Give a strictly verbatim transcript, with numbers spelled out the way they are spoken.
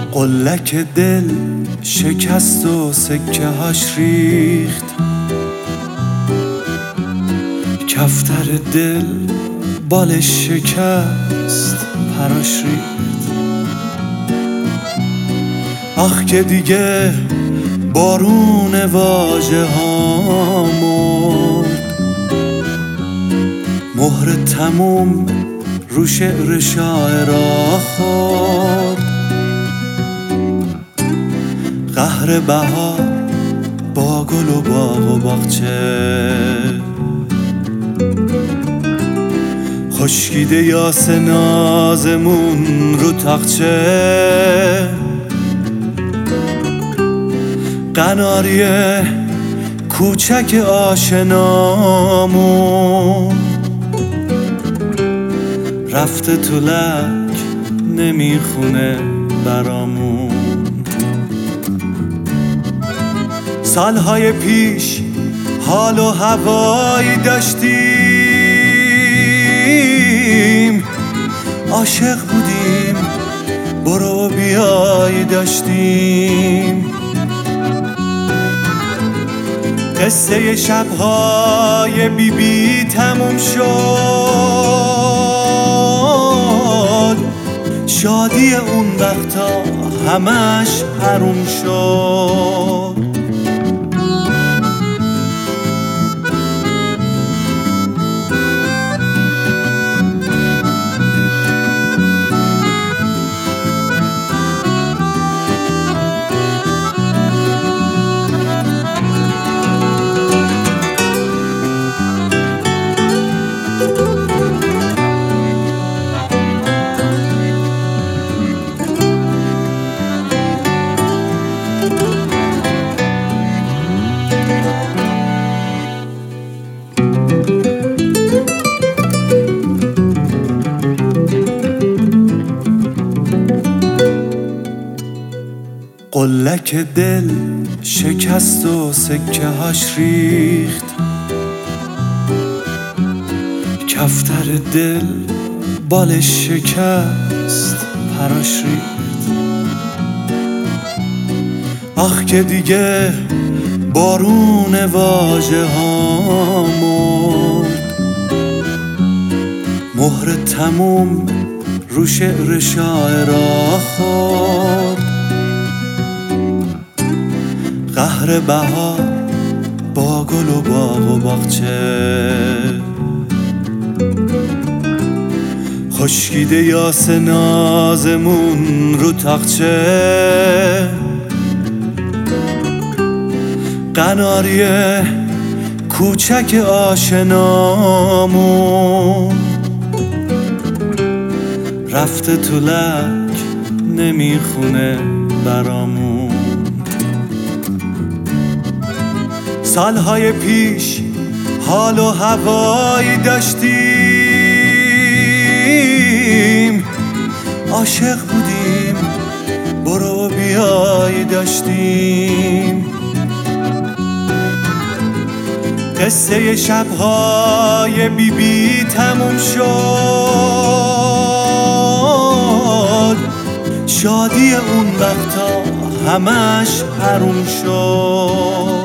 قلک دل شکست و سکه هاش ریخت، کفتر دل بالش شکست پراش ریخت. آخ که دیگه بارون واژه ها مرد، مهر تموم رو شعر شاعرا خورد. قهر بهار با گل و باغ و باغچه، خشکیده یاس نازمون رو تاقچه. قناری کوچک آشنامون رفته تو لک نمیخونه برامون. سالهای پیش حال و هوایی داشتیم، عاشق بودیم برو بیایی داشتیم. قصه شبهای بی بی تموم شد، شادی اون وقتا همش حروم شد. قلک دل شکست و سکه هاش ریخت، کفتر دل بالش شکست پراش ریخت. آخ که دیگه بارون واژه ها مرد، مهر تموم رو شعر شاعرا خورد. قهر بهار با گل و باغ و باغچه، خشکیده یاس نازمون رو تاقچه. قناری کوچک آشنامون رفته تو لک نمیخونه برامون. سالهای پیش حال و هوایی داشتیم، عاشق بودیم برو بیایی داشتیم. قصه شبهای بی بی تموم شد، شادی اون وقتا همش حروم شد.